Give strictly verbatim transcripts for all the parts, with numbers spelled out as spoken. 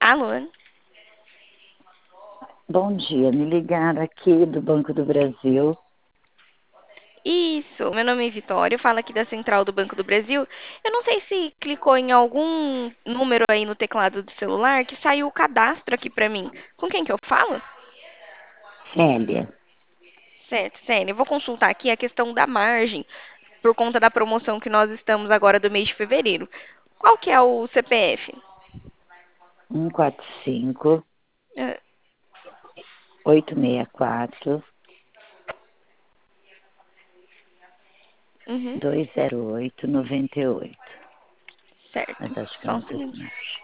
falo, né? Bom dia, me ligaram aqui do Banco do Brasil. Isso, meu nome é Vitória, eu falo aqui da Central do Banco do Brasil. Eu não sei se clicou em algum número aí no teclado do celular que saiu o cadastro aqui pra mim. Com quem que eu falo? Célia, Certo, Sênia. Eu vou consultar aqui a questão da margem, por conta da promoção que nós estamos agora do mês de fevereiro. Qual que é o C P F? um quatro cinco, Ah, oito seis quatro, uhum, dois zero oito, nove oito. certo. Mas acho que eu Só um não tenho segundo. margem.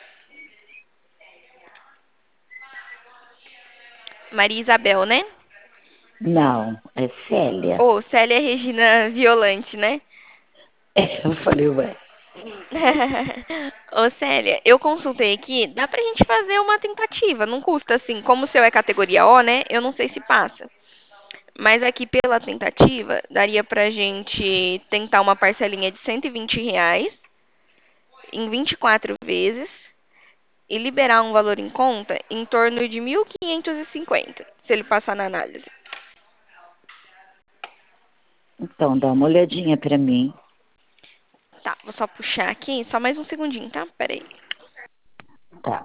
Maria Isabel, né? Não, é Célia. Ou Célia Regina Violante, né? Eu falei, ué. Ô Célia, eu consultei aqui, dá pra gente fazer uma tentativa, não custa assim, como o seu é categoria O, né? Eu não sei se passa. Mas aqui pela tentativa, daria pra gente tentar uma parcelinha de cento e vinte reais em vinte e quatro vezes e liberar um valor em conta em torno de mil quinhentos e cinquenta, se ele passar na análise. Então, dá uma olhadinha para mim. Tá, vou só puxar aqui, só mais um segundinho, tá? Peraí. Tá.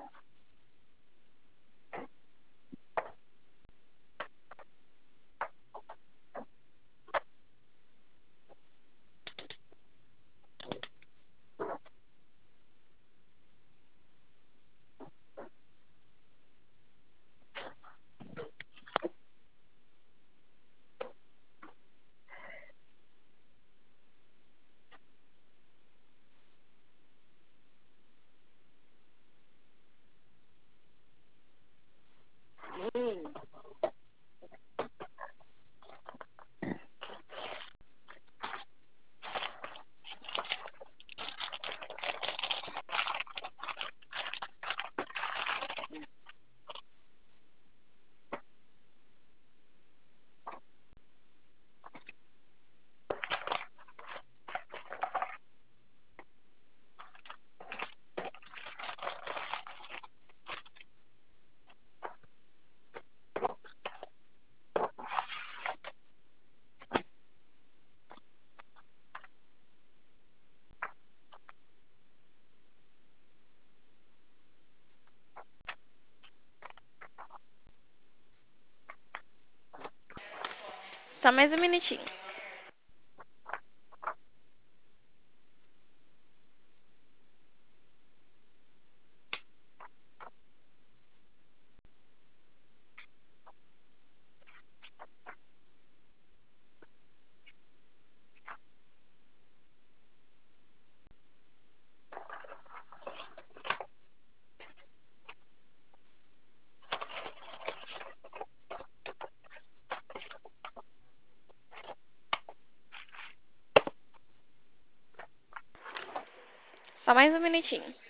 Só mais um minutinho. Só mais um minutinho.